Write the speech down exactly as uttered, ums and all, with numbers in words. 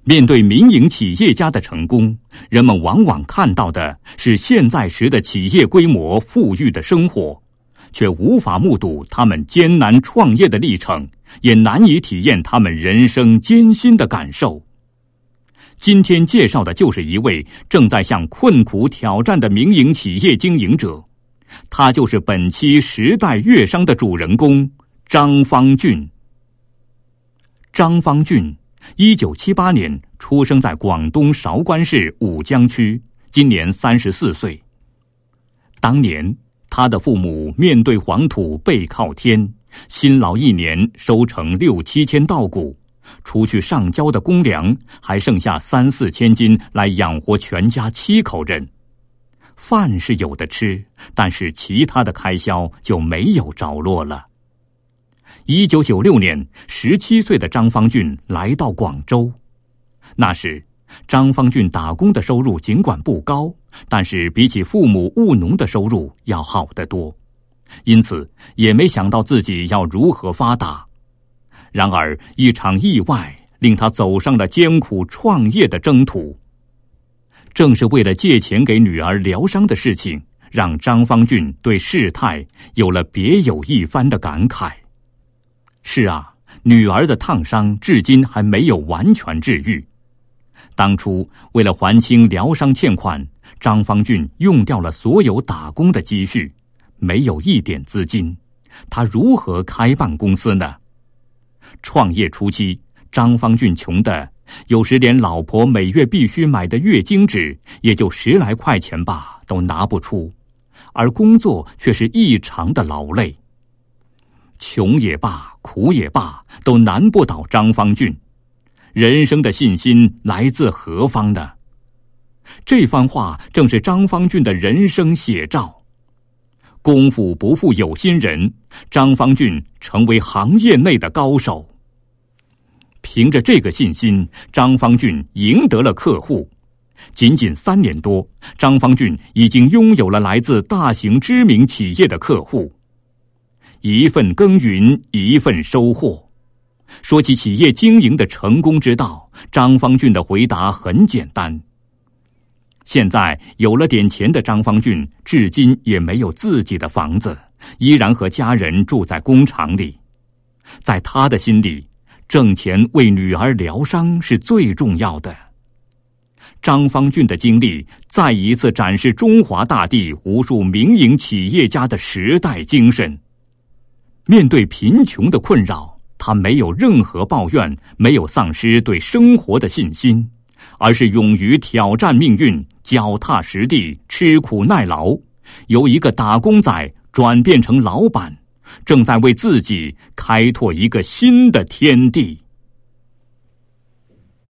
面对民营企业家的成功，人们往往看到的是现在时的企业规模富裕的生活，却无法目睹他们艰难创业的历程，也难以体验他们人生艰辛的感受。今天介绍的就是一位正在向困苦挑战的民营企业经营者，他就是本期时代乐商的主人公张方俊。张方俊一九七八年出生在广东韶关市五江区，今年三十四岁。当年他的父母面对黄土背靠天，辛劳一年收成六七千稻谷，除去上交的公粮，还剩下三四千斤来养活全家七口人。饭是有的吃，但是其他的开销就没有着落了。一九九六年，十七岁的张方俊来到广州。那时，张方俊打工的收入尽管不高，但是比起父母务农的收入要好得多，因此也没想到自己要如何发达。然而，一场意外令他走上了艰苦创业的征途。正是为了借钱给女儿疗伤的事情，让张方俊对事态有了别有一番的感慨。是啊，女儿的烫伤至今还没有完全治愈。当初为了还清疗伤欠款，张方俊用掉了所有打工的积蓄，没有一点资金，他如何开办公司呢？创业初期，张方俊穷的有时连老婆每月必须买的月经纸也就十来块钱吧都拿不出，而工作却是异常的劳累。穷也罢，苦也罢，都难不倒张方俊。人生的信心来自何方呢？这番话正是张方俊的人生写照。功夫不负有心人，张方俊成为行业内的高手。凭着这个信心，张方俊赢得了客户。仅仅三年多，张方俊已经拥有了来自大型知名企业的客户。一份耕耘，一份收获。说起企业经营的成功之道，张方俊的回答很简单。现在有了点钱的张方俊，至今也没有自己的房子，依然和家人住在工厂里。在他的心里，挣钱为女儿疗伤是最重要的。张方俊的经历再一次展示中华大地无数民营企业家的时代精神。面对贫穷的困扰，他没有任何抱怨，没有丧失对生活的信心，而是勇于挑战命运，脚踏实地，吃苦耐劳，由一个打工仔转变成老板，正在为自己开拓一个新的天地。